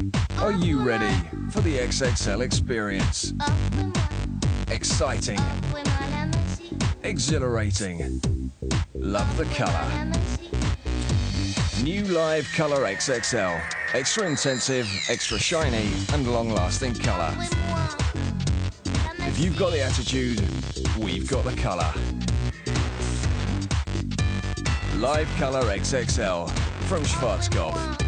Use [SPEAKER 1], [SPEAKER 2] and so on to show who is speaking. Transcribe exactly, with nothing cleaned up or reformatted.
[SPEAKER 1] Are you ready for the X X L experience? Exciting, exhilarating, love the color. New Live Colour X X L. Extra intensive, extra shiny, and long-lasting colour. If you've got the attitude, we've got the colour. Live Colour X X L from Schwarzkopf.